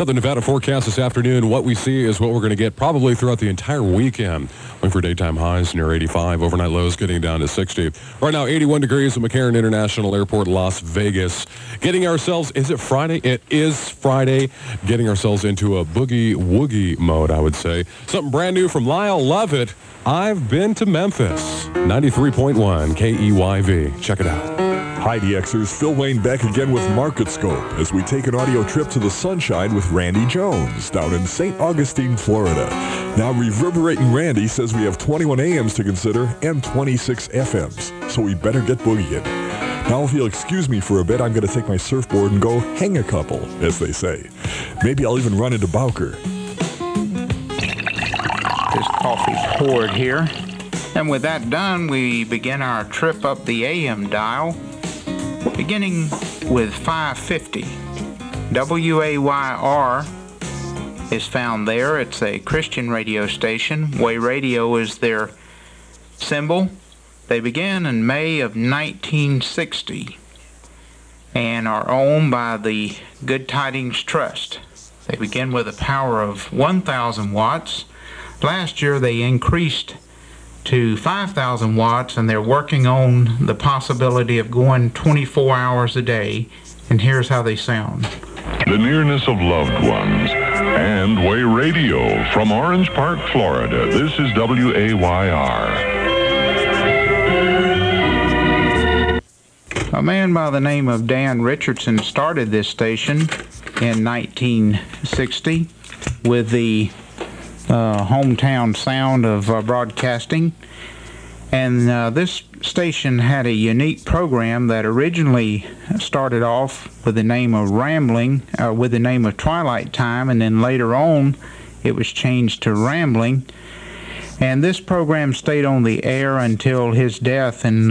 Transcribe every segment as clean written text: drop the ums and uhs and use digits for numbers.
Southern Nevada forecast this afternoon. What we see is what we're going to get probably throughout the entire weekend. Looking for daytime highs near 85, overnight lows getting down to 60. Right now, 81 degrees at McCarran International Airport, Las Vegas. Getting ourselves, is it Friday? It is Friday. Getting ourselves into a boogie-woogie mode, I would say. Something brand new from Lyle Lovett. I've been to Memphis. 93.1 KEYV. Check it out. Hi, DXers. Phil Wayne back again with Market Scope as we take an audio trip to the sunshine with Randy Jones down in St. Augustine, Florida. Now, Reverberating Randy says we have 21 AMs to consider and 26 FMs, so we better get boogieing. Now, if you'll excuse me for a bit, I'm going to take my surfboard and go hang a couple, as they say. Maybe I'll even run into Bowker. This coffee poured here. And with that done, we begin our trip up the AM dial, beginning with 550. WAYR is found there. It's a Christian radio station. Way Radio is their symbol. They began in May of 1960 and are owned by the Good Tidings Trust. They begin with a power of 1,000 watts. Last year they increased to 5,000 watts, and they're working on the possibility of going 24 hours a day. And here's how they sound. The nearness of loved ones and Way Radio from Orange Park, Florida. This is WAYR. A man by the name of Dan Richardson started this station in 1960 with the hometown sound of broadcasting, and this station had a unique program that originally started off with the name of Rambling, with the name of Twilight Time, and then later on it was changed to Rambling. And this program stayed on the air until his death in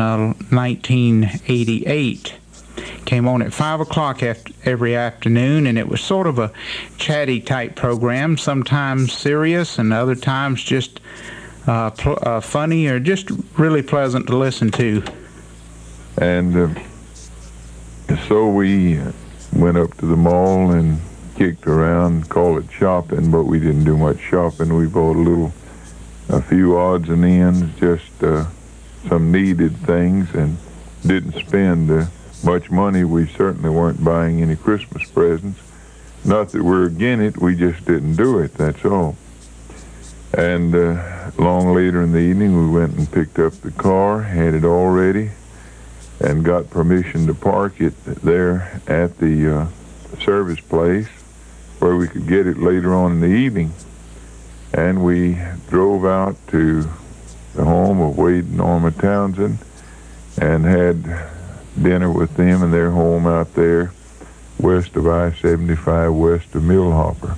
1988. Came on at 5 o'clock every afternoon, and it was sort of a chatty type program, sometimes serious and other times just funny or just really pleasant to listen to. And so we went up to the mall and kicked around, called it shopping, but we didn't do much shopping. We bought a few odds and ends, just some needed things, and didn't spend much money. We certainly weren't buying any Christmas presents. Not that we're against it, we just didn't do it, that's all. And long later in the evening, we went and picked up the car, had it all ready, and got permission to park it there at the service place where we could get it later on in the evening. And we drove out to the home of Wade and Norma Townsend and had dinner with them in their home out there west of I-75, west of Millhopper.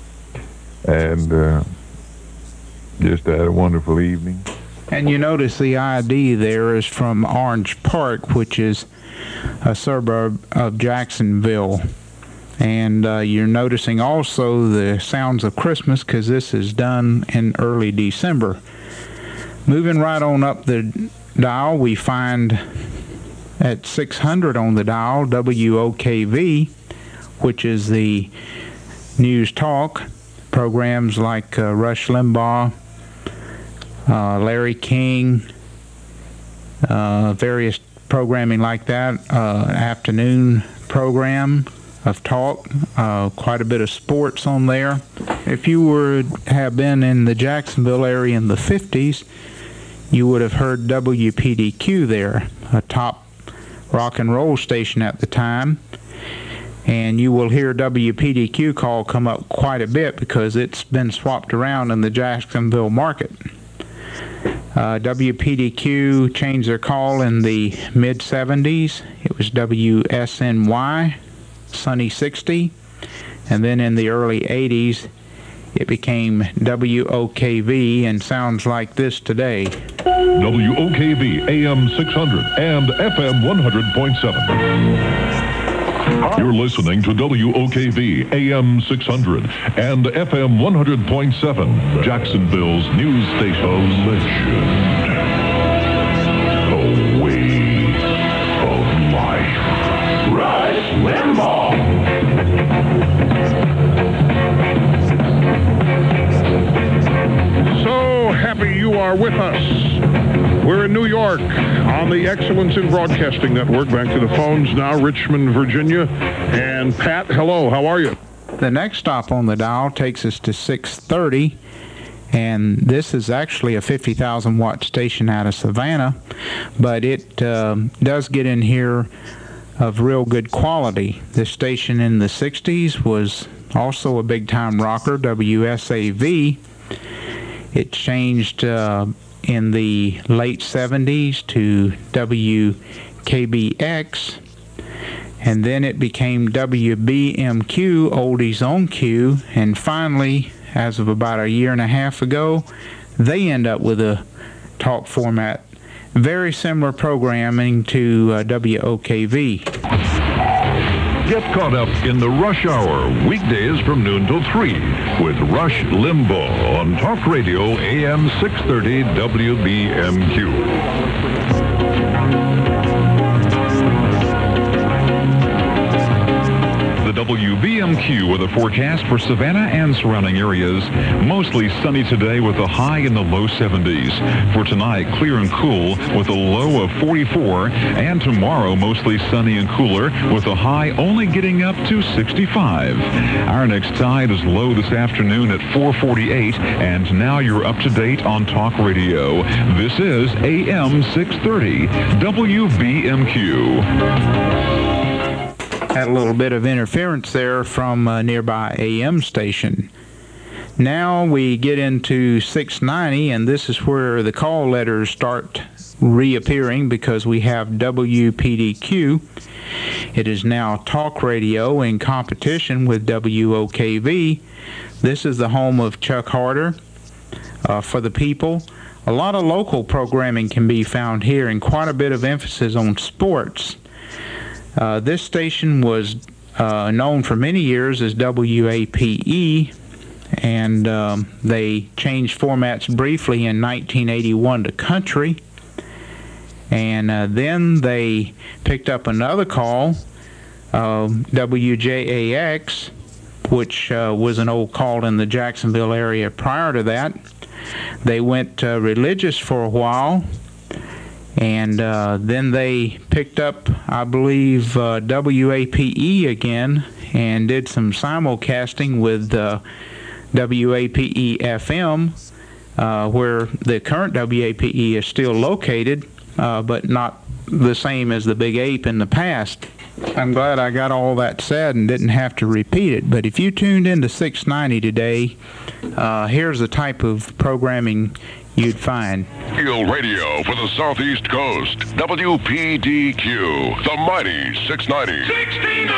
And just had a wonderful evening. And you notice the ID there is from Orange Park, which is a suburb of Jacksonville. And you're noticing also the sounds of Christmas, because this is done in early December. Moving right on up the dial, we find at 600 on the dial, WOKV, which is the news talk. Programs like Rush Limbaugh, Larry King, various programming like that, afternoon program of talk, quite a bit of sports on there. If you would have been in the Jacksonville area in the 50s, you would have heard WPDQ there, a top rock and roll station at the time. And you will hear WPDQ call come up quite a bit because it's been swapped around in the Jacksonville market. WPDQ changed their call in the mid-70s. It was WSNY, Sunny 60. And then in the early 80s, it became WOKV and sounds like this today. WOKV AM 600 and FM 100.7. You're listening to WOKV AM 600 and FM 100.7, Jacksonville's news station. Legend. The way of life. Rush Limbaugh. Park on the Excellence in Broadcasting Network. Back to the phones now, Richmond, Virginia. And Pat, hello, how are you? The next stop on the dial takes us to 630, and this is actually a 50,000 watt station out of Savannah, but it does get in here of real good quality. This station in the 60s was also a big-time rocker, WSAV. It changed in the late 70s to WKBX, and then it became WBMQ, Oldies on Q, and finally, as of about a year and a half ago, they end up with a talk format. Very similar programming to WOKV. Get caught up in the Rush Hour, weekdays from noon till 3, with Rush Limbaugh on Talk Radio AM 630 WBMQ. The WBMQ with a forecast for Savannah and surrounding areas. Mostly sunny today with a high in the low 70s. For tonight, clear and cool with a low of 44. And tomorrow, mostly sunny and cooler with a high only getting up to 65. Our next tide is low this afternoon at 4:48. And now you're up to date on Talk Radio. This is AM 630 WBMQ. Had a little bit of interference there from a nearby AM station. Now we get into 690, and this is where the call letters start reappearing because we have WPDQ. It is now talk radio in competition with WOKV. This is the home of Chuck Harder for the people. A lot of local programming can be found here and quite a bit of emphasis on sports. This station was known for many years as WAPE, and they changed formats briefly in 1981 to country, and then they picked up another call, WJAX, which was an old call in the Jacksonville area prior to that. They went religious for a while, and then they picked up, I believe, WAPE again and did some simulcasting with WAPE-FM, where the current WAPE is still located, but not the same as the Big Ape in the past. I'm glad I got all that said and didn't have to repeat it, but if you tuned into 690 today, here's the type of programming you'd find. Field radio for the Southeast Coast. WPDQ, the mighty 690. 69!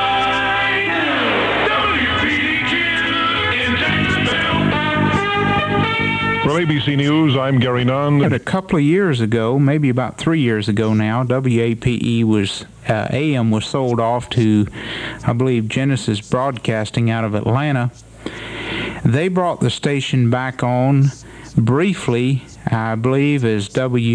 WPDQ in Jacksonville. From ABC News, I'm Gary Nunn. A couple of years ago, maybe about 3 years ago now, WAPE was AM was sold off to, I believe, Genesis Broadcasting out of Atlanta. They brought the station back on briefly, I believe, as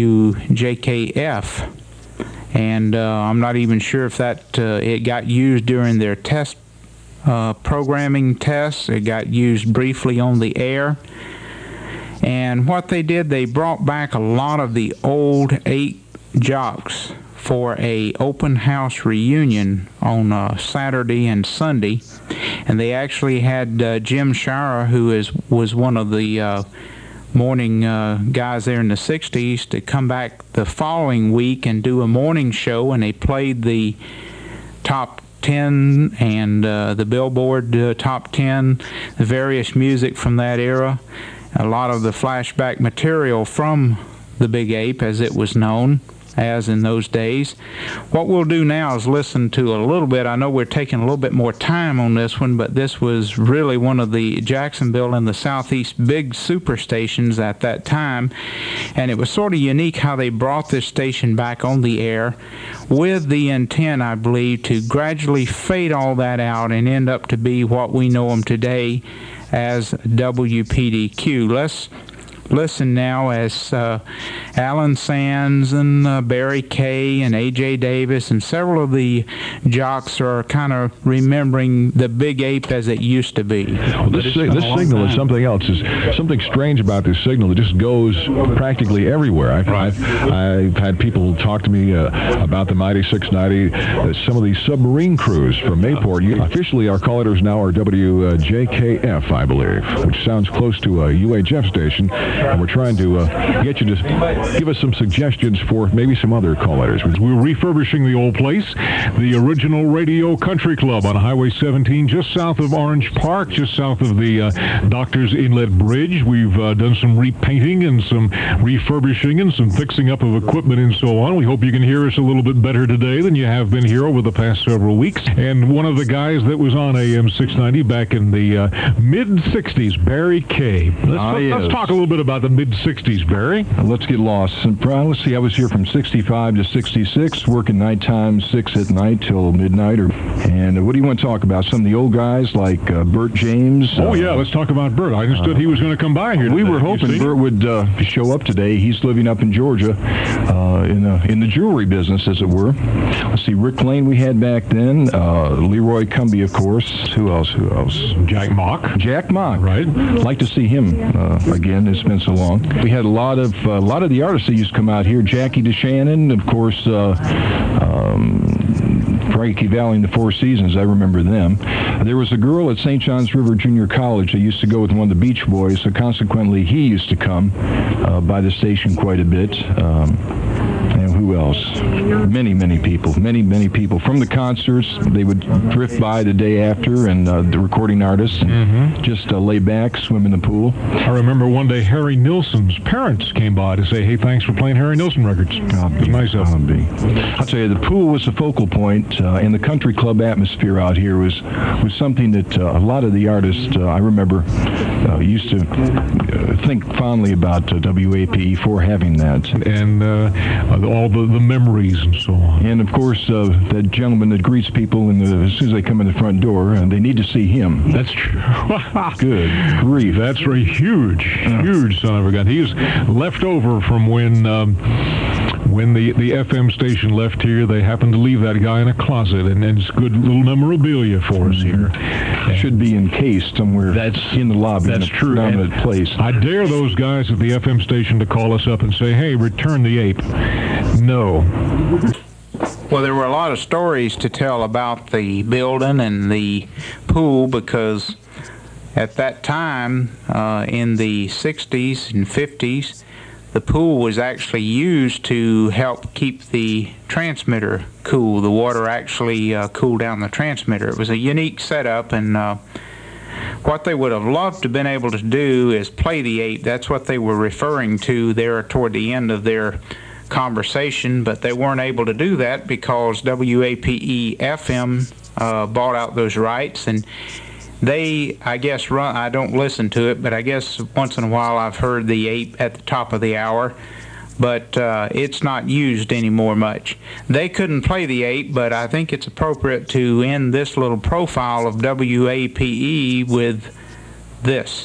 WJKF, and I'm not even sure if that it got used during their test programming tests. It got used briefly on the air, and what they did, they brought back a lot of the old 8 jocks for a open house reunion on Saturday and Sunday, and they actually had Jim Shira, who was one of the morning guys there in the 60s, to come back the following week and do a morning show, and they played the top 10 and the Billboard top 10, the various music from that era, a lot of the flashback material from the Big Ape as it was known as in those days. What we'll do now is listen to a little bit. I know we're taking a little bit more time on this one, but this was really one of the Jacksonville and the Southeast big super stations at that time, and it was sort of unique how they brought this station back on the air with the intent, I believe, to gradually fade all that out and end up to be what we know them today as WPDQ. Let's listen now as Alan Sands and Barry Kay and A.J. Davis and several of the jocks are kind of remembering the Big Ape as it used to be. Well, this signal is something else. There's something strange about this signal. It just goes practically everywhere. I've had people talk to me about the Mighty 690. Some of these submarine crews from Mayport. Officially, our call letters now are WJKF, I believe, which sounds close to a UHF station. And we're trying to get you to give us some suggestions for maybe some other call letters. We're refurbishing the old place, the original Radio Country Club on Highway 17, just south of Orange Park, just south of the Doctors Inlet Bridge. We've done some repainting and some refurbishing and some fixing up of equipment and so on. We hope you can hear us a little bit better today than you have been here over the past several weeks. And one of the guys that was on AM 690 back in the mid-'60s, Barry Kay. Let's talk a little bit about the mid-'60s, Barry. Let's get lost. Let's see, I was here from 65 to 66, working nighttime, 6 at night till midnight. And what do you want to talk about? Some of the old guys like Bert James? Yeah, let's talk about Bert. I understood he was going to come by here today. We were hoping Bert would show up today. He's living up in Georgia in the jewelry business, as it were. Let's see, Rick Lane we had back then. Leroy Cumbie, of course. Who else? Jack Mock. Jack Mock. Right. Like to see him again. It's been so long. We had a lot of the artists that used to come out here. Jackie DeShannon, of course, Frankie Valli and the Four Seasons. I remember them. There was a girl at St. John's River Junior College that used to go with one of the Beach Boys, so consequently he used to come by the station quite a bit. And who else? Many people from the concerts. They would drift by the day after, and the recording artists just lay back, swim in the pool. I remember one day Harry Nilsson's parents came by to say, "Hey, thanks for playing Harry Nilsson records." It was nice of them. I'll tell you, the pool was the focal point, and the country club atmosphere out here was something that a lot of the artists I remember used to think fondly about WAPE for having that, and all the memories and so on. And of course, that gentleman that greets people as soon as they come in the front door, and they need to see him. That's true. Good grief. That's a huge son of a gun. He's left over from when the FM station left here. They happened to leave that guy in a closet, and it's good little memorabilia for us here. It should be encased somewhere in the lobby. That's true. Dominant place. I dare those guys at the FM station to call us up and say, "Hey, return the ape." No. Well, there were a lot of stories to tell about the building and the pool, because at that time, in the 60s and 50s, the pool was actually used to help keep the transmitter cool. The water actually cooled down the transmitter. It was a unique setup, and what they would have loved to have been able to do is play the ape. That's what they were referring to there toward the end of their conversation, but they weren't able to do that because WAPE FM bought out those rights, and they, I guess, run. I don't listen to it, but I guess once in a while I've heard the ape at the top of the hour, but it's not used anymore much. They couldn't play the ape, but I think it's appropriate to end this little profile of WAPE with this.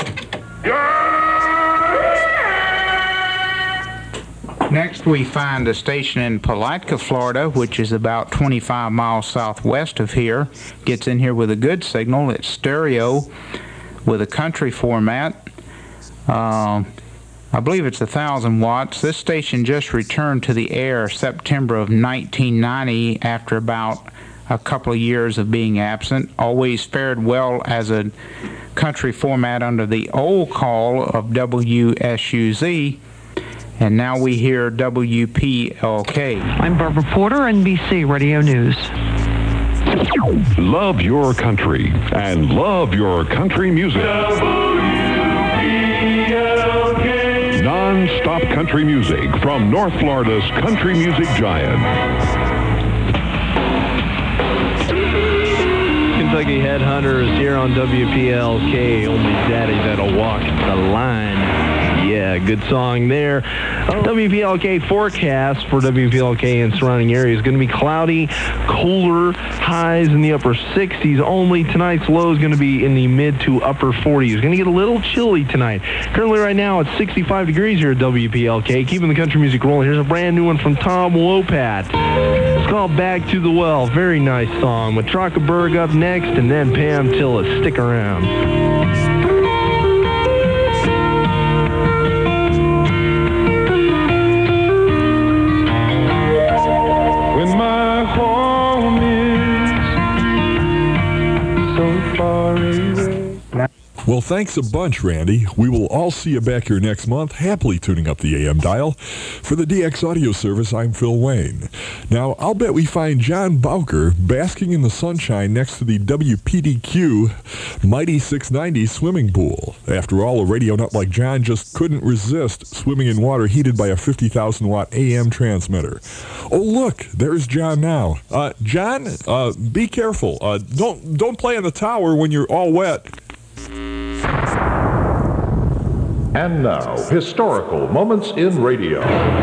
Next, we find a station in Palatka, Florida, which is about 25 miles southwest of here. Gets in here with a good signal. It's stereo with a country format. I believe it's 1,000 watts. This station just returned to the air September of 1990 after about a couple of years of being absent. Always fared well as a country format under the old call of WSUZ. And now we hear WPLK. I'm Barbara Porter, NBC Radio News. Love your country and love your country music. WPLK. Non-stop country music from North Florida's country music giant. Kentucky Headhunters here on WPLK. Only daddy that'll walk the line. Yeah, good song there. WPLK forecast for WPLK and surrounding areas is going to be cloudy, cooler, highs in the upper 60s only. Tonight's low is going to be in the mid to upper 40s. It's going to get a little chilly tonight. Currently right now it's 65 degrees here at WPLK. Keeping the country music rolling. Here's a brand new one from Tom Wopat. It's called Back to the Well. Very nice song. With Trockenberg up next and then Pam Tillis. Stick around. Well, thanks a bunch, Randy. We will all see you back here next month, happily tuning up the AM dial. For the DX Audio Service, I'm Phil Wayne. Now, I'll bet we find John Bowker basking in the sunshine next to the WPDQ Mighty 690 swimming pool. After all, a radio nut like John just couldn't resist swimming in water heated by a 50,000-watt AM transmitter. Oh, look, there's John now. John, be careful. Don't play on the tower when you're all wet. And now, historical moments in radio.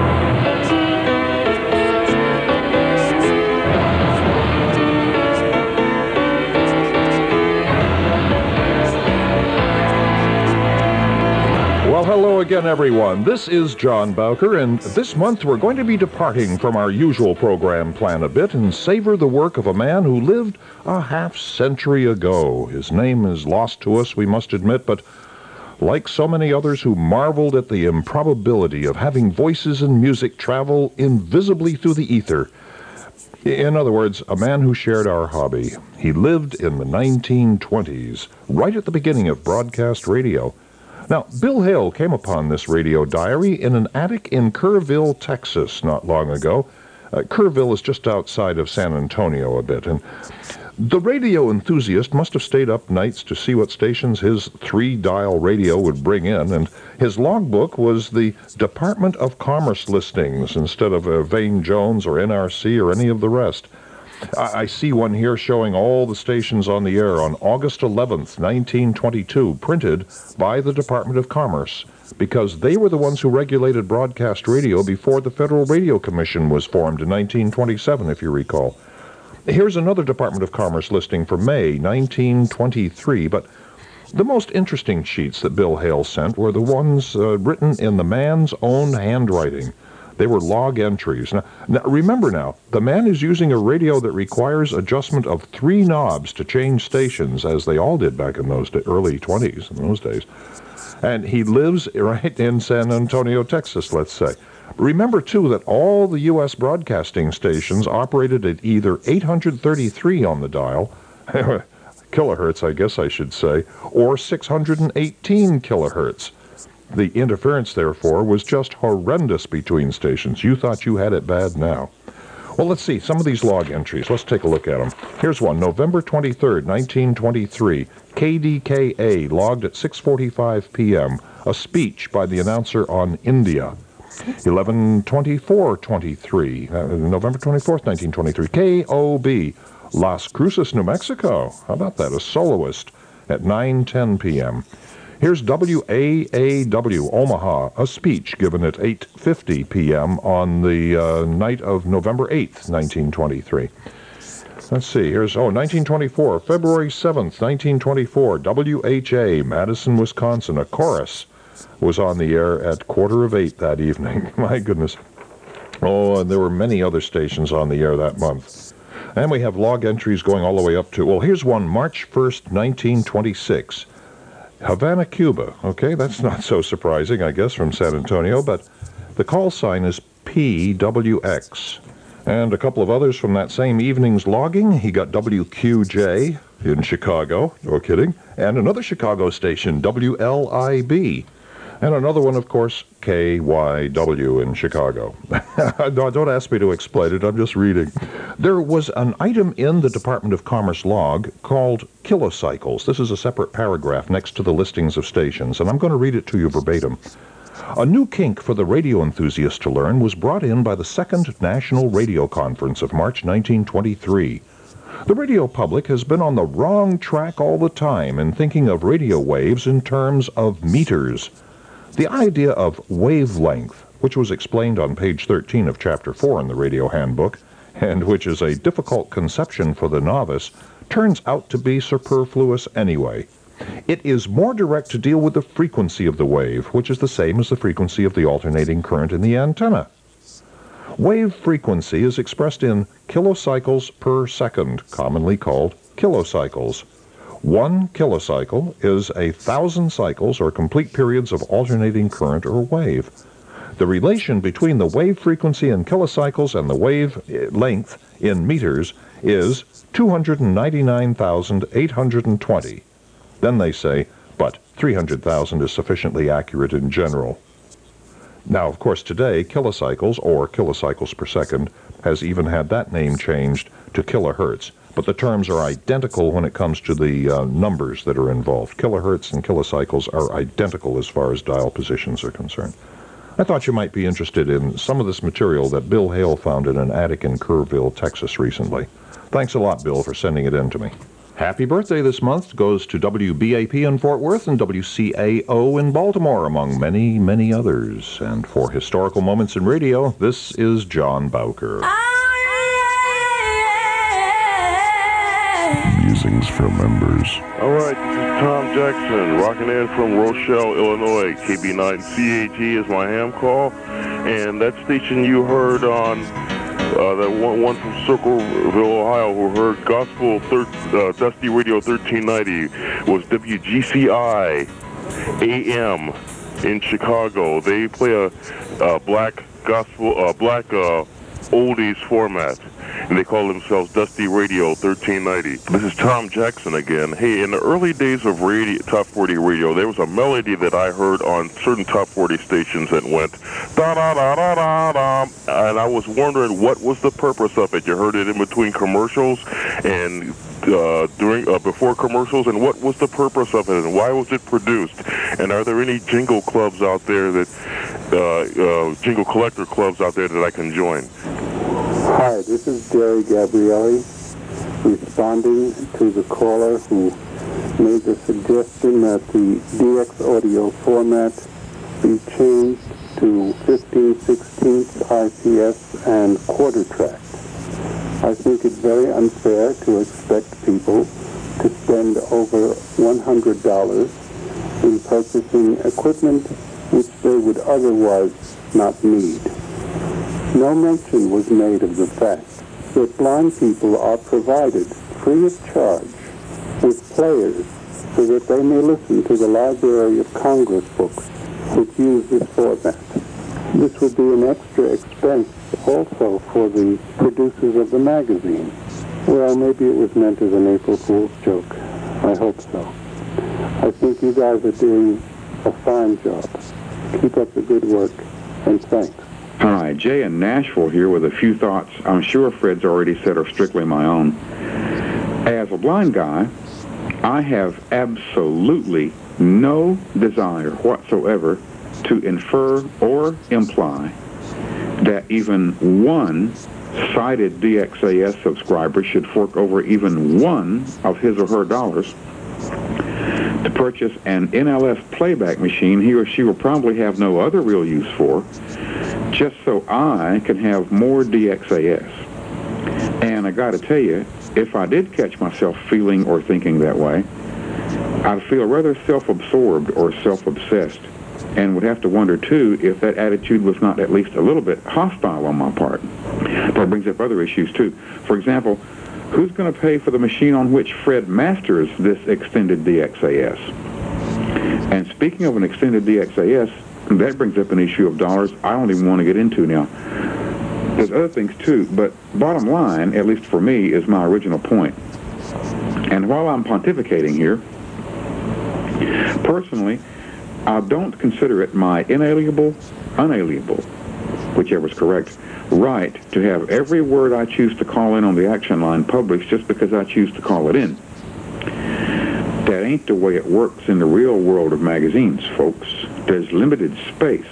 Well, hello again, everyone. This is John Bowker, and this month we're going to be departing from our usual program plan a bit and savor the work of a man who lived a half-century ago. His name is lost to us, we must admit, but like so many others who marveled at the improbability of having voices and music travel invisibly through the ether. In other words, a man who shared our hobby. He lived in the 1920s, right at the beginning of broadcast radio. Now, Bill Hale came upon this radio diary in an attic in Kerrville, Texas, not long ago. Kerrville is just outside of San Antonio a bit, and the radio enthusiast must have stayed up nights to see what stations his 3-dial radio would bring in, and his logbook was the Department of Commerce listings instead of Vane Jones or NRC or any of the rest. I see one here showing all the stations on the air on August 11th, 1922, printed by the Department of Commerce, because they were the ones who regulated broadcast radio before the Federal Radio Commission was formed in 1927, if you recall. Here's another Department of Commerce listing for May 1923, but the most interesting sheets that Bill Hale sent were the ones written in the man's own handwriting. They were log entries. Now, remember now, the man is using a radio that requires adjustment of 3 knobs to change stations, as they all did back in those early 20s, in those days. And he lives right in San Antonio, Texas, let's say. Remember, too, that all the U.S. broadcasting stations operated at either 833 on the dial, kilohertz, I guess I should say, or 618 kilohertz. The interference, therefore, was just horrendous between stations. You thought you had it bad now. Well, let's see. Some of these log entries. Let's take a look at them. Here's one. November 23rd, 1923. KDKA logged at 6:45 p.m. A speech by the announcer on India. 11/24/23. November 24th, 1923. KOB. Las Cruces, New Mexico. How about that? A soloist at 9:10 p.m. Here's WAAW, Omaha, a speech given at 8:50 p.m. on the night of November 8th, 1923. Let's see, here's, 1924, February 7th, 1924, WHA, Madison, Wisconsin, a chorus was on the air at 7:45 that evening. My goodness. Oh, and there were many other stations on the air that month. And we have log entries going all the way up to, well, here's one, March 1st, 1926. Havana, Cuba. Okay, that's not so surprising, I guess, from San Antonio, but the call sign is PWX. And a couple of others from that same evening's logging. He got WQJ in Chicago, no kidding, and another Chicago station, WLIB. And another one, of course, KYW in Chicago. Don't ask me to explain it, I'm just reading. There was an item in the Department of Commerce log called kilocycles. This is a separate paragraph next to the listings of stations, and I'm going to read it to you verbatim. A new kink for the radio enthusiast to learn was brought in by the Second National Radio Conference of March 1923. The radio public has been on the wrong track all the time in thinking of radio waves in terms of meters. The idea of wavelength, which was explained on page 13 of Chapter 4 in the Radio Handbook, and which is a difficult conception for the novice, turns out to be superfluous anyway. It is more direct to deal with the frequency of the wave, which is the same as the frequency of the alternating current in the antenna. Wave frequency is expressed in kilocycles per second, commonly called kilocycles. 1 kilocycle is 1,000 cycles or complete periods of alternating current or wave. The relation between the wave frequency in kilocycles and the wave length in meters is 299,820. Then they say, but 300,000 is sufficiently accurate in general. Now, of course, today, kilocycles, or kilocycles per second, has even had that name changed to kilohertz. But the terms are identical when it comes to the numbers that are involved. Kilohertz and kilocycles are identical as far as dial positions are concerned. I thought you might be interested in some of this material that Bill Hale found in an attic in Kerrville, Texas recently. Thanks a lot, Bill, for sending it in to me. Happy birthday this month goes to WBAP in Fort Worth and WCAO in Baltimore, among many, many others. And for Historical Moments in Radio, this is John Bowker. Musings from members. All right, this is Tom Jackson, rocking in from Rochelle, Illinois. KB9CAG is my ham call. And that station you heard on... that one from Circleville, Ohio, who heard Gospel Dusty Radio 1390 was WGCI AM in Chicago. They play a black gospel, oldies format, and they call themselves Dusty Radio 1390. This is Tom Jackson again. Hey, in the early days of Top 40 radio, there was a melody that I heard on certain Top 40 stations that went da-da-da-da-da-da, and I was wondering what was the purpose of it. You heard it in between commercials and before commercials, and what was the purpose of it, and why was it produced? And are there any jingle clubs out there that jingle collector clubs out there that I can join? Hi, this is Jerry Gabrielli, responding to the caller who made the suggestion that the DX audio format be changed to 15/16 IPS and quarter track. I think it's very unfair to expect people to spend over $100 in purchasing equipment which they would otherwise not need. No mention was made of the fact that blind people are provided free of charge with players so that they may listen to the Library of Congress books which use this format. This would be an extra expense also for the producers of the magazine. Well, maybe it was meant as an April Fool's joke. I hope so. I think you guys are doing a fine job. Keep up the good work, and thanks. Hi, Jay in Nashville here with a few thoughts I'm sure Fred's already said are strictly my own. As a blind guy, I have absolutely no desire whatsoever to infer or imply that even one sighted DXAS subscriber should fork over even one of his or her dollars to purchase an NLS playback machine he or she will probably have no other real use for, just so I can have more DXAS. And I gotta tell you, if I did catch myself feeling or thinking that way, I'd feel rather self-absorbed or self-obsessed, and would have to wonder, too, if that attitude was not at least a little bit hostile on my part. That brings up other issues, too. For example, who's going to pay for the machine on which Fred masters this extended DXAS? And speaking of an extended DXAS, that brings up an issue of dollars I don't even want to get into now. There's other things, too, but bottom line, at least for me, is my original point. And while I'm pontificating here, personally, I don't consider it my unalienable, whichever's correct, right to have every word I choose to call in on the action line published just because I choose to call it in. That ain't the way it works in the real world of magazines, folks. There's limited space.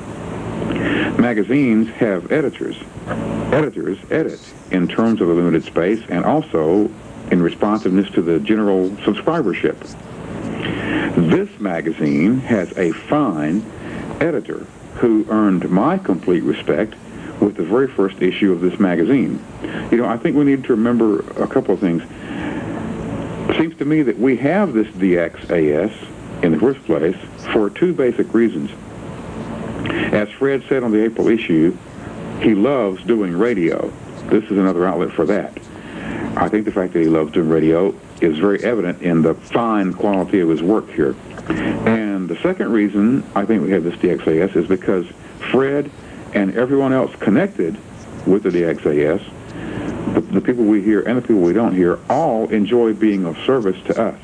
Magazines have editors. Editors edit in terms of a limited space and also in responsiveness to the general subscribership. This magazine has a fine editor who earned my complete respect with the very first issue of this magazine. You know, I think we need to remember a couple of things. It seems to me that we have this DXAS in the first place for two basic reasons. As Fred said on the April issue, he loves doing radio. This is another outlet for that. I think the fact that he loves doing radio is very evident in the fine quality of his work here. And the second reason I think we have this DXAS is because Fred and everyone else connected with the DXAS, the people we hear and the people we don't hear, all enjoy being of service to us.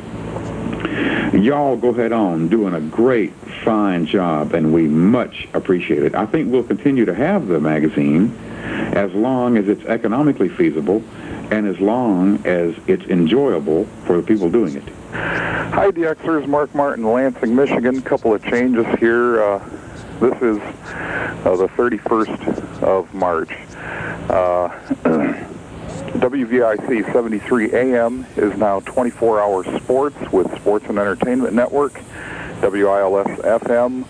Y'all go ahead on doing a great, fine job, and we much appreciate it. I think we'll continue to have the magazine as long as it's economically feasible and as long as it's enjoyable for the people doing it. Hi, DXers. Mark Martin, Lansing, Michigan. Couple of changes here. This is the 31st of March. WVIC 73 AM is now 24-hour sports with Sports and Entertainment Network. WILS FM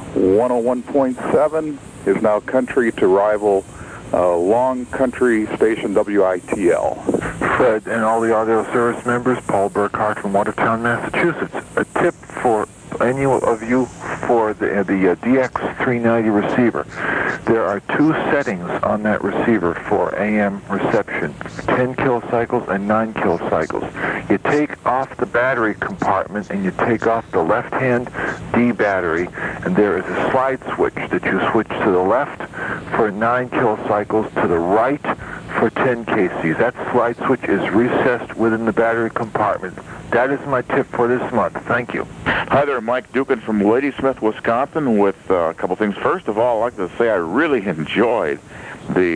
101.7 is now country to rival long country station WITL. Fred and all the audio service members, Paul Burkhart from Watertown, Massachusetts. A tip for any of you for the DX390 receiver. There are two settings on that receiver for AM reception, 10 kilocycles and 9 kilocycles. You take off the battery compartment and you take off the left-hand D battery, and there is a slide switch that you switch to the left for 9 kilocycles, to the right for 10 kcs. That slide switch is recessed within the battery compartment. That is my tip for this month. Thank you. Hi there, Mike Dukin from Ladysmith, Wisconsin, with a couple things. First of all, I'd like to say I really enjoyed the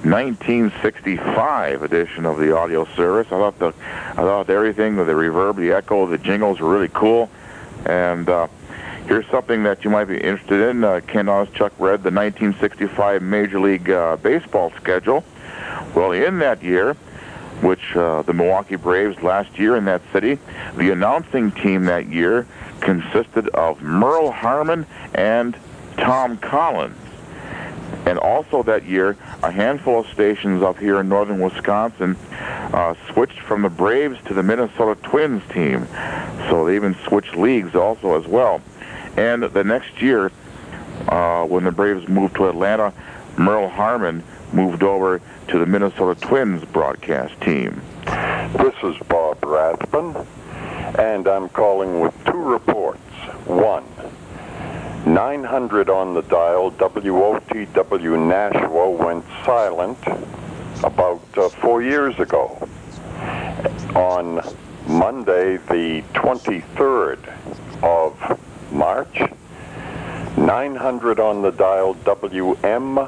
1965 edition of the audio service. I thought everything, the reverb, the echo, the jingles were really cool. And here's something that you might be interested in. Ken Oschuk read the 1965 Major League Baseball schedule. Well, in that year, which the Milwaukee Braves last year in that city, the announcing team that year consisted of Merle Harmon and Tom Collins. And also that year, a handful of stations up here in northern Wisconsin switched from the Braves to the Minnesota Twins team. So they even switched leagues also as well. And the next year, when the Braves moved to Atlanta, Merle Harmon moved over to the Minnesota Twins broadcast team. This is Bob Rathbun, and I'm calling with two reports. One, 900 on the dial, WOTW Nashua went silent about 4 years ago. On Monday, the 23rd of March, 900 on the dial, WMVU,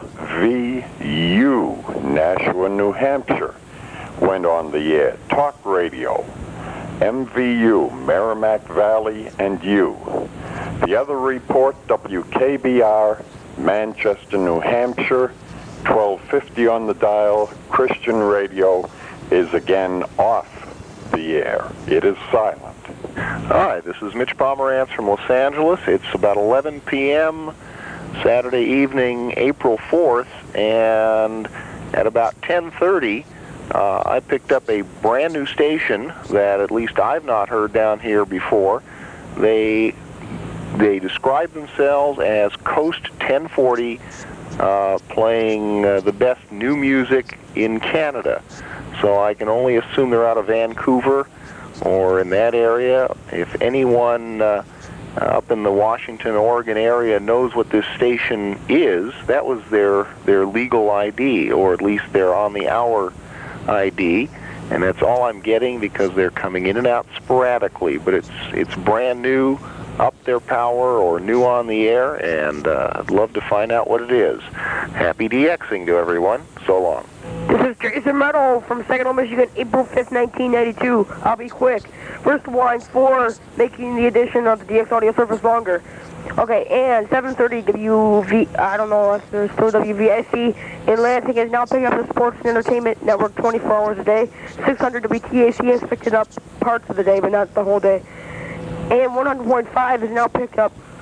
Nashua, New Hampshire, went on the air. Talk radio, MVU, Merrimack Valley, and U. The other report, WKBR, Manchester, New Hampshire, 1250 on the dial, Christian radio, is again off the air. It is silent. Hi, this is Mitch Pomerantz from Los Angeles. It's about 11 p.m. Saturday evening, April 4th, and at about 10:30, I picked up a brand new station that at least I've not heard down here before. They describe themselves as Coast 1040, playing the best new music in Canada. So I can only assume they're out of Vancouver or in that area. If anyone up in the Washington, Oregon area knows what this station is, that was their legal ID, or at least their on-the-hour ID, and that's all I'm getting because they're coming in and out sporadically. But it's brand new, up their power, or new on the air, and I'd love to find out what it is. Happy DXing to everyone. So long. This is Jason Meadow from Saginaw, Michigan, April 5th, 1992. I'll be quick. First of all, I'm for making the addition of the DX audio service longer. Okay, and 730 I don't know if there's still WVIC in Lansing is now picking up the Sports and Entertainment Network 24 hours a day. 600 WTAC has picked it up parts of the day, but not the whole day. And 100.5 is now picked up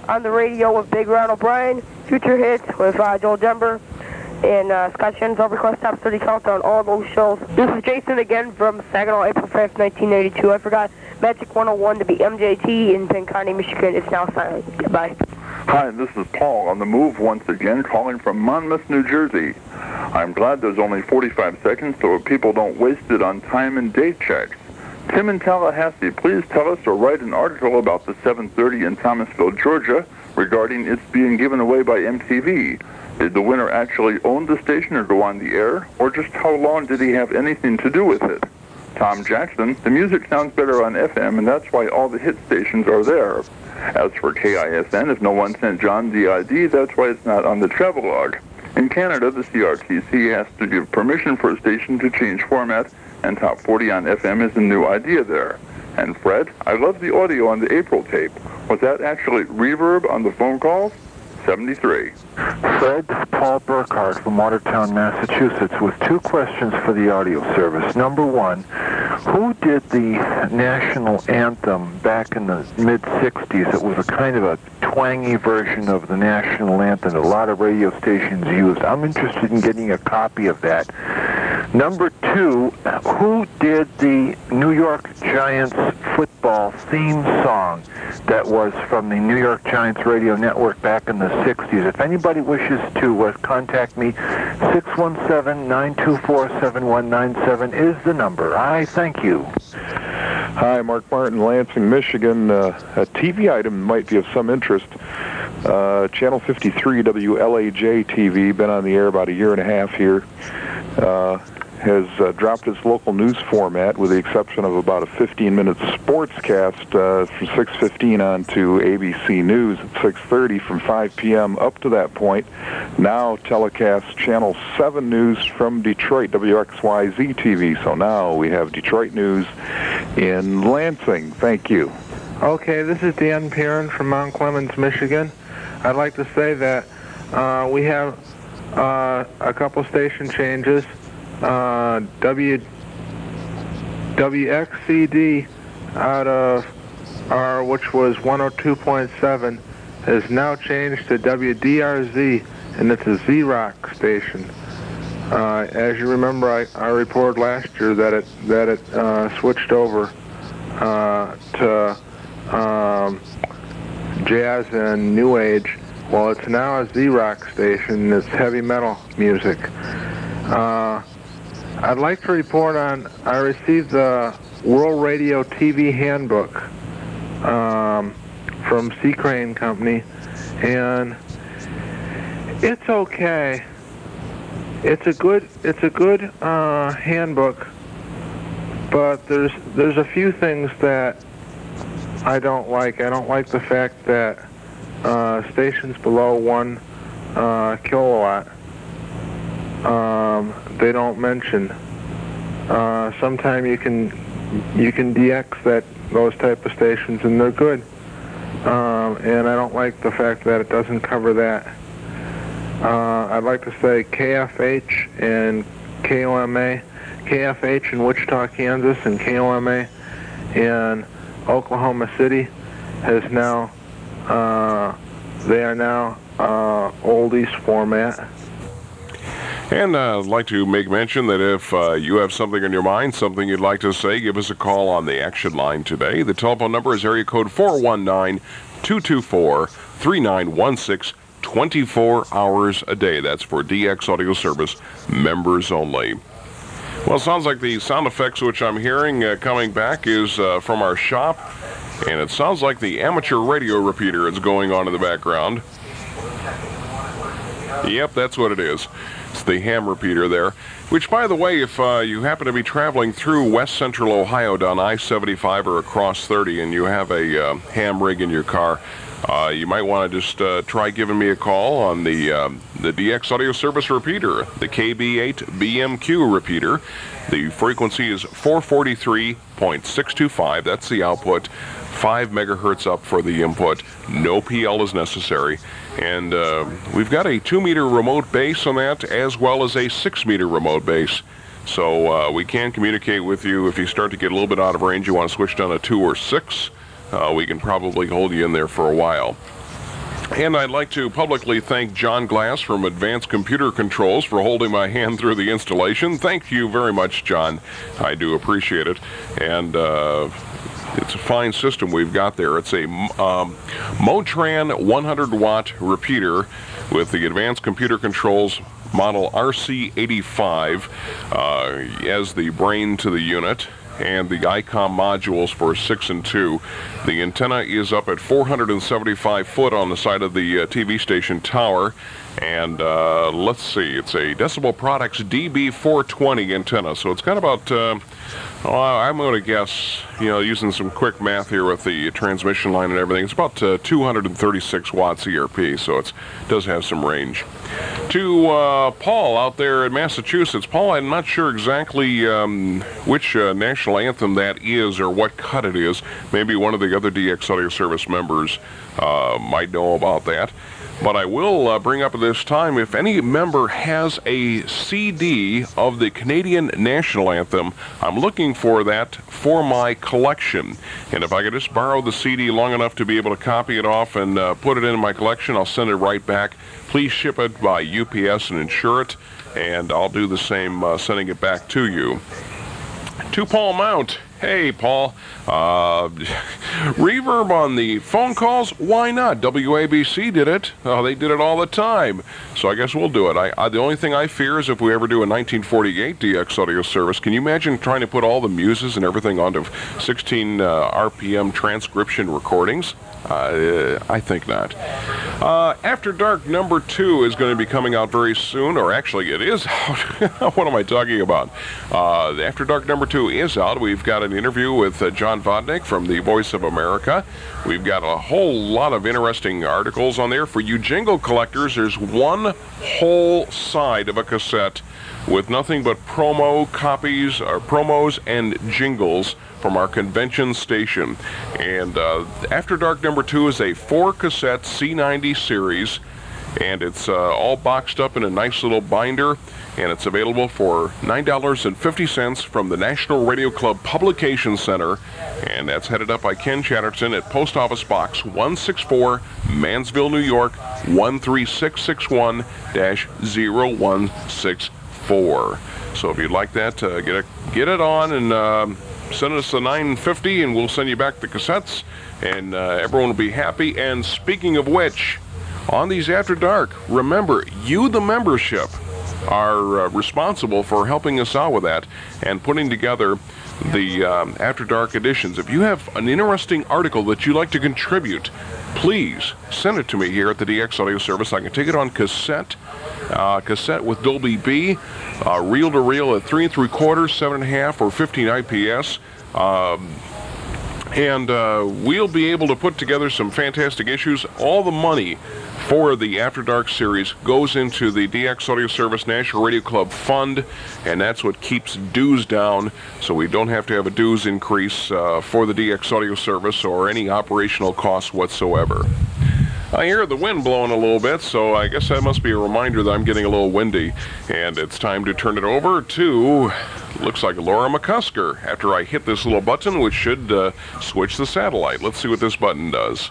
on the radio with Big Ron O'Brien, Future Hits with Joel Dember, and Scott Shannon's All Request Top 30 Countdown, all those shows. This is Jason again from Saginaw, April 5th, 1982. I forgot Magic 101 to be MJT in Pinconning, Michigan. It's now silent. Goodbye. Hi, this is Paul on the move once again, calling from Monmouth, New Jersey. I'm glad there's only 45 seconds so people don't waste it on time and date checks. Tim in Tallahassee, please tell us or write an article about the 7:30 in Thomasville, Georgia, regarding its being given away by MTV. Did the winner actually own the station or go on the air, or just how long did he have anything to do with it? Tom Jackson, the music sounds better on FM, and that's why all the hit stations are there. As for KISN, if no one sent John the ID, that's why it's not on the travelogue. In Canada, the CRTC has to give permission for a station to change format, and Top 40 on FM is a new idea there. And Fred, I love the audio on the April tape. Was that actually reverb on the phone calls? 73. Fred, this is Paul Burkhart from Watertown, Massachusetts, with two questions for the audio service. Number one, who did the national anthem back in the mid-60s? It was a kind of a twangy version of the national anthem that a lot of radio stations used. I'm interested in getting a copy of that. Number two, who did the New York Giants football theme song that was from the New York Giants radio network back in the 60s? If anybody wishes to contact me, 617-924-7197 is the number. I thank you. Hi, Mark Martin, Lansing, Michigan. A TV item might be of some interest. Channel 53 WLAJ TV, been on the air about a year and a half here, has dropped its local news format with the exception of about a 15-minute sportscast from 6:15 on to ABC News at 6:30 from 5 p.m. up to that point. Now telecasts Channel 7 News from Detroit, WXYZ TV. So now we have Detroit News in Lansing. Thank you. Okay, this is Dan Perrin from Mount Clemens, Michigan. I'd like to say that we have a couple station changes. WXCD out of our, which was 102.7, has now changed to WDRZ, and it's a Z-Rock station. As you remember, I reported last year that it switched over to jazz and new age. Well, it's now a Z-Rock station. It's heavy metal music. I'd like to report on, I received the World Radio TV Handbook from C. Crane Company, and it's okay. It's a good handbook, but there's a few things that I don't like. I don't like the fact that stations below 1 kilowatt they don't mention. Sometime you can DX those type of stations, and they're good. And I don't like the fact that it doesn't cover that. I'd like to say KFH and KOMA, KFH in Wichita, Kansas, and KOMA in Oklahoma City has now, they are now oldies format. And I'd like to make mention that if you have something on your mind, something you'd like to say, give us a call on the action line today. The telephone number is area code 419-224-3916, 24 hours a day. That's for DX Audio Service, members only. Well, it sounds like the sound effects which I'm hearing coming back is from our shop, and it sounds like the amateur radio repeater is going on in the background. Yep, that's what it is. It's the ham repeater there, which, by the way, if you happen to be traveling through west central Ohio down I-75 or across 30 and you have a ham rig in your car, you might want to just try giving me a call on the DX Audio Service repeater, the KB8BMQ repeater. The frequency is 443.625. That's the output. 5 megahertz up for the input. No PL is necessary. And we've got a 2-meter remote base on that, as well as a 6-meter remote base. So we can communicate with you. If you start to get a little bit out of range, you want to switch down to 2 or 6, we can probably hold you in there for a while. And I'd like to publicly thank John Glass from Advanced Computer Controls for holding my hand through the installation. Thank you very much, John. I do appreciate it. And it's a fine system we've got there. It's a Motran 100-watt repeater with the Advanced Computer Controls model RC85 as the brain to the unit, and the ICOM modules for 6 and 2. The antenna is up at 475 foot on the side of the TV station tower, and let's see, it's a Decibel Products DB420 antenna, so it's got about, I'm going to guess, using some quick math here with the transmission line and everything, it's about 236 watts ERP, so it does have some range. To Paul out there in Massachusetts. Paul, I'm not sure exactly which national anthem that is or what cut it is. Maybe one of the other DX Audio Service members might know about that. But I will bring up at this time, if any member has a CD of the Canadian National Anthem, I'm looking for that for my collection. And if I could just borrow the CD long enough to be able to copy it off and put it in my collection, I'll send it right back. Please ship it by UPS and insure it, and I'll do the same sending it back to you. To Paul Mount. Hey, Paul. Reverb on the phone calls? Why not? WABC did it. They did it all the time. So I guess we'll do it. The only thing I fear is if we ever do a 1948 DX Audio Service, can you imagine trying to put all the muses and everything onto 16 RPM transcription recordings? I think not. After Dark number 2 is going to be coming out very soon, or actually it is out. What am I talking about? After Dark number 2 is out. We've got an interview with John Vodnik from the Voice of America. We've got a whole lot of interesting articles on there. For you jingle collectors, there's one whole side of a cassette with nothing but promos and jingles from our convention station. And After Dark number 2 is a 4-cassette C90 series, and it's all boxed up in a nice little binder, and it's available for $9.50 from the National Radio Club Publication Center, and that's headed up by Ken Chatterton at Post Office Box 164, Mansville, New York, 13661-0164. So if you'd like that, get it on and send us the $9.50, and we'll send you back the cassettes, and everyone will be happy. And speaking of which, on these After Dark, remember, you, the membership, are responsible for helping us out with that and putting together the After Dark editions. If you have an interesting article that you'd like to contribute, please send it to me here at the DX Audio Service. I can take it on cassette with Dolby B, reel-to-reel at 3 3/4, 7.5, or 15 IPS. And we'll be able to put together some fantastic issues. All the money for the After Dark series goes into the DX Audio Service National Radio Club Fund, and that's what keeps dues down, so we don't have to have a dues increase for the DX Audio Service or any operational costs whatsoever. I hear the wind blowing a little bit, so I guess that must be a reminder that I'm getting a little windy. And it's time to turn it over to, looks like Laura McCusker, after I hit this little button, which should switch the satellite. Let's see what this button does.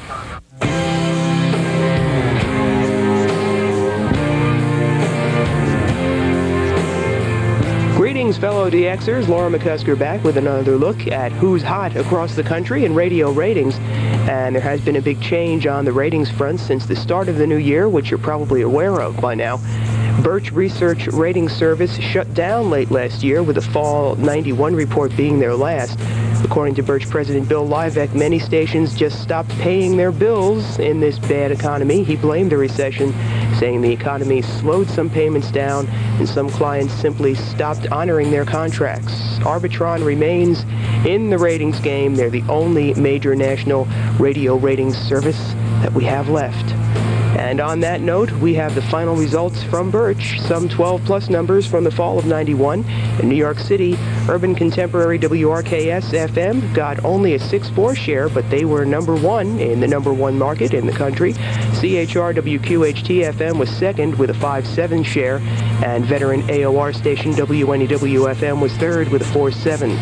Greetings, fellow DXers. Laura McCusker back with another look at who's hot across the country in radio ratings. And there has been a big change on the ratings front since the start of the new year, which you're probably aware of by now. Birch Research Ratings Service shut down late last year, with the Fall 91 report being their last. According to Birch President Bill Livek, many stations just stopped paying their bills in this bad economy. He blamed the recession, saying the economy slowed some payments down and some clients simply stopped honoring their contracts. Arbitron remains in the ratings game. They're the only major national radio ratings service that we have left. And on that note, we have the final results from Birch, some 12-plus numbers from the fall of 91. In New York City, Urban Contemporary WRKS-FM got only a 6.4 share, but they were number one in the number one market in the country. CHR-WQHT-FM was second with a 5.7 share, and veteran AOR station WNEW-FM was third with a 4.7. The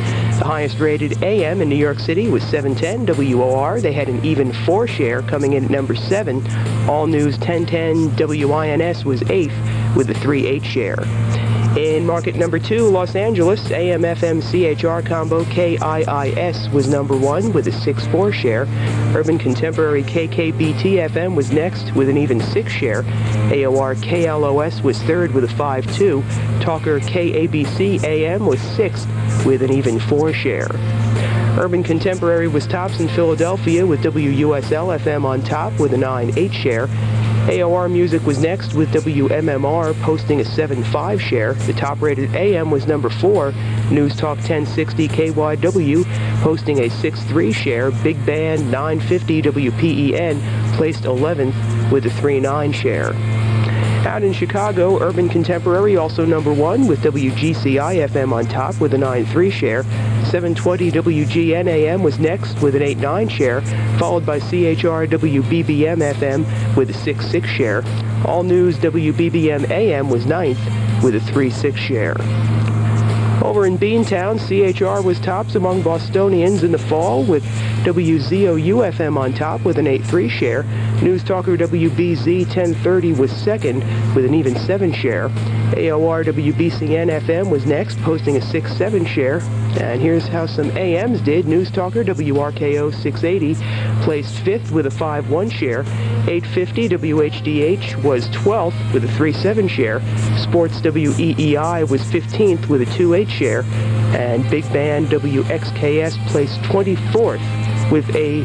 highest rated AM in New York City was 710 WOR. They had an even 4 share, coming in at number 7. All News 1010 WINS was 8th with a 3.8 share. In market number 2, Los Angeles, AM/FM CHR combo KIIS was number 1 with a 6.4 share. Urban Contemporary KKBT-FM was next with an even 6 share. AOR KLOS was 3rd with a 5.2. Talker KABC-AM was 6th with an even 4 share. Urban Contemporary was tops in Philadelphia with WUSL-FM on top with a 9.8 share. AOR Music was next with WMMR posting a 7.5 share. The top-rated AM was number 4. News Talk 1060 KYW posting a 6.3 share. Big Band 950 WPEN placed 11th with a 3.9 share. Out in Chicago, Urban Contemporary also number 1 with WGCI-FM on top with a 9.3 share. 720 WGN-AM was next with an 8.9 share, followed by CHR WBBM-FM with a 6.6 share. All News WBBM-AM was 9th with a 3.6 share. Over in Beantown, CHR was tops among Bostonians in the fall with WZOU-FM on top with an 8.3 share. News Talker WBZ 1030 was 2nd with an even 7 share. AOR WBCN-FM was next, posting a 6.7 share. And here's how some AMs did. News Talker WRKO 680 placed 5th with a 5.1 share. 850 WHDH was 12th with a 3.7 share. Sports WEEI was 15th with a 2.8 share. And Big Band WXKS placed 24th with a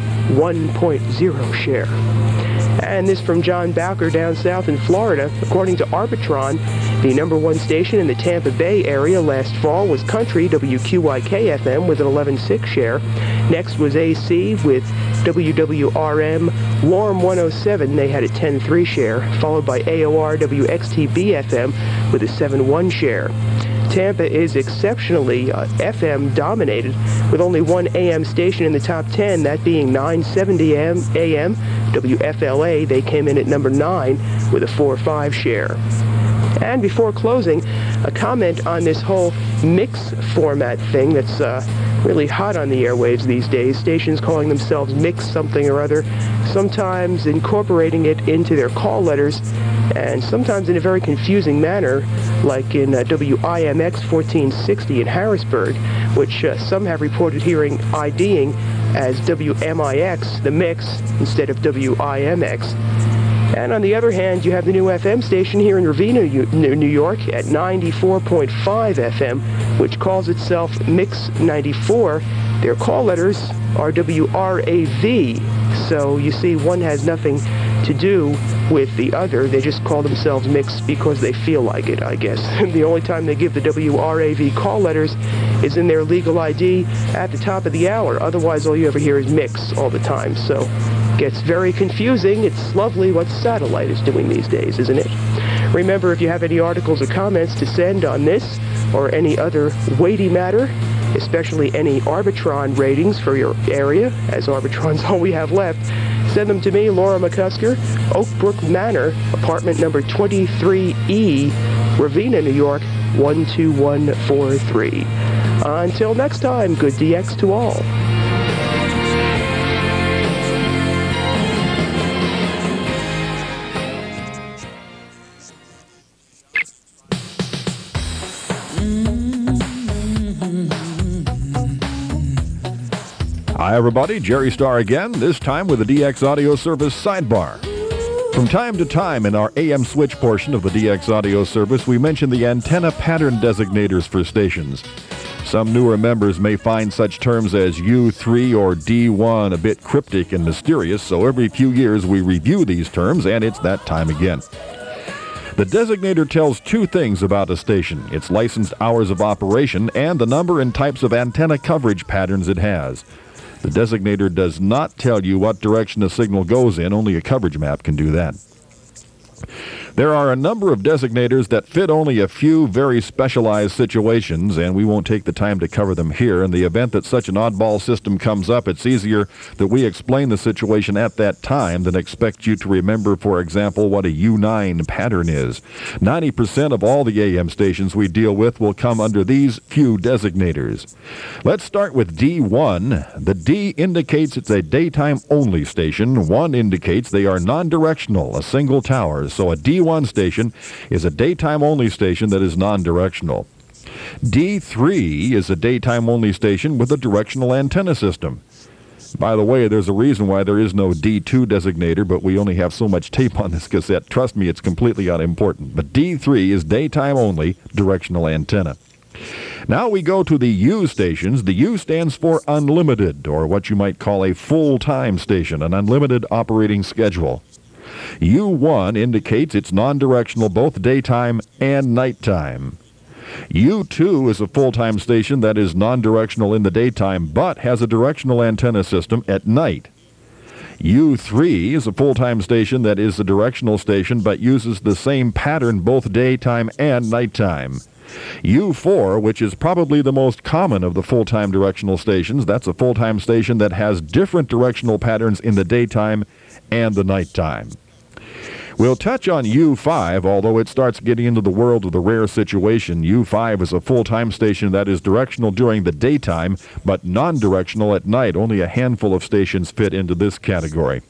1.0 share. And this from John Bowker down south in Florida. According to Arbitron, the number 1 station in the Tampa Bay area last fall was Country WQYK-FM with an 11.6 share. Next was AC with WWRM Warm 107. They had a 10.3 share, followed by AOR WXTB-FM with a 7.1 share. Tampa is exceptionally FM dominated, with only 1 AM station in the top 10, that being 970 AM WFLA. They came in at number 9 with a 4.5 share. And before closing, a comment on this whole mix format thing that's really hot on the airwaves these days. Stations calling themselves Mix something or other, sometimes incorporating it into their call letters, and sometimes in a very confusing manner, like in WIMX 1460 in Harrisburg, which some have reported hearing IDing as WMIX, the mix, instead of WIMX. And on the other hand, you have the new FM station here in Ravenna, New York, at 94.5 FM, which calls itself Mix 94. Their call letters are WRAV, so you see one has nothing to do with the other. They just call themselves Mix because they feel like it, I guess. The only time they give the WRAV call letters is in their legal ID at the top of the hour. Otherwise, all you ever hear is Mix all the time. So it gets very confusing. It's lovely what satellite is doing these days, isn't it? Remember, if you have any articles or comments to send on this or any other weighty matter, especially any Arbitron ratings for your area, as Arbitron's all we have left, send them to me, Laura McCusker, Oak Brook Manor, apartment number 23E, Ravenna, New York, 12143. Until next time, good DX to all. Hi, everybody. Jerry Starr again, this time with the DX Audio Service sidebar. From time to time in our AM switch portion of the DX Audio Service, we mention the antenna pattern designators for stations. Some newer members may find such terms as U3 or D1 a bit cryptic and mysterious, so every few years we review these terms, and it's that time again. The designator tells 2 things about a station: its licensed hours of operation and the number and types of antenna coverage patterns it has. The designator does not tell you what direction a signal goes in. Only a coverage map can do that. There are a number of designators that fit only a few very specialized situations, and we won't take the time to cover them here. In the event that such an oddball system comes up, it's easier that we explain the situation at that time than expect you to remember, for example, what a U9 pattern is. 90% of all the AM stations we deal with will come under these few designators. Let's start with D1. The D indicates it's a daytime-only station. 1 indicates they are non-directional, a single tower, so a D1 station is a daytime-only station that is non-directional. D3 is a daytime-only station with a directional antenna system. By the way, there's a reason why there is no D2 designator, but we only have so much tape on this cassette. Trust me, it's completely unimportant. But D3 is daytime-only directional antenna. Now we go to the U stations. The U stands for unlimited, or what you might call a full-time station, an unlimited operating schedule. U1 indicates it's non-directional both daytime and nighttime. U2 is a full-time station that is non-directional in the daytime but has a directional antenna system at night. U3 is a full-time station that is a directional station but uses the same pattern both daytime and nighttime. U4, which is probably the most common of the full-time directional stations, that's a full-time station that has different directional patterns in the daytime and the nighttime. We'll touch on U5, although it starts getting into the world of the rare situation. U5 is a full-time station that is directional during the daytime, but non-directional at night. Only a handful of stations fit into this category.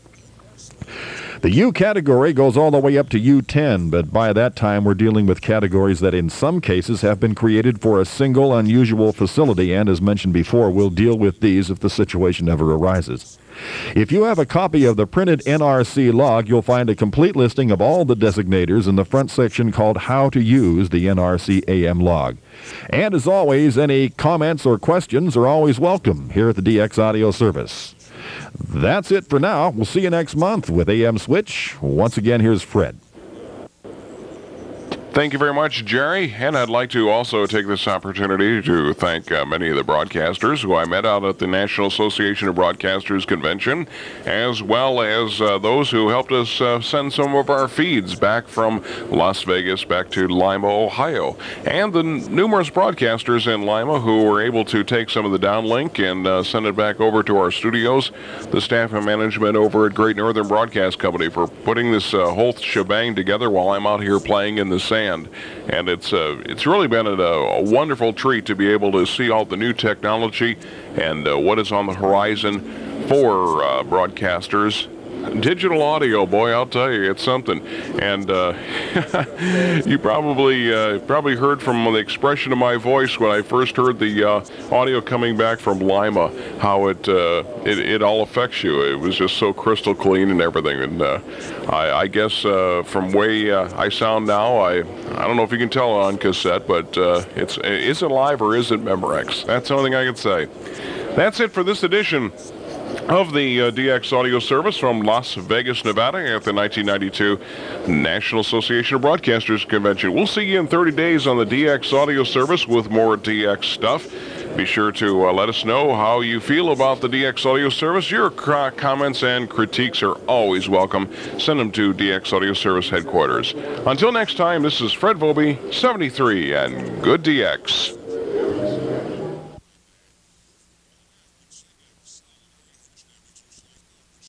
The U category goes all the way up to U10, but by that time we're dealing with categories that in some cases have been created for a single unusual facility, and as mentioned before, we'll deal with these if the situation ever arises. If you have a copy of the printed NRC log, you'll find a complete listing of all the designators in the front section called How to Use the NRC AM log. And as always, any comments or questions are always welcome here at the DX Audio Service. That's it for now. We'll see you next month with AM Switch. Once again, here's Fred. Thank you very much, Jerry. And I'd like to also take this opportunity to thank many of the broadcasters who I met out at the National Association of Broadcasters Convention, as well as those who helped us send some of our feeds back from Las Vegas back to Lima, Ohio, and the numerous broadcasters in Lima who were able to take some of the downlink and send it back over to our studios, the staff and management over at Great Northern Broadcast Company for putting this whole shebang together while I'm out here playing in the sand. And it's really been a wonderful treat to be able to see all the new technology and what is on the horizon for broadcasters. Digital audio, boy, I'll tell you, it's something. And you probably heard from the expression of my voice when I first heard the audio coming back from Lima, how it all affects you. It was just so crystal clean and everything. And I guess from way I sound now, I don't know if you can tell on cassette, but is it live or is it Memorex? That's the only thing I can say. That's it for this edition of the DX Audio Service from Las Vegas, Nevada at the 1992 National Association of Broadcasters Convention. We'll see you in 30 days on the DX Audio Service with more DX stuff. Be sure to let us know how you feel about the DX Audio Service. Your comments and critiques are always welcome. Send them to DX Audio Service headquarters. Until next time, this is Fred Vobie, 73, and good DX.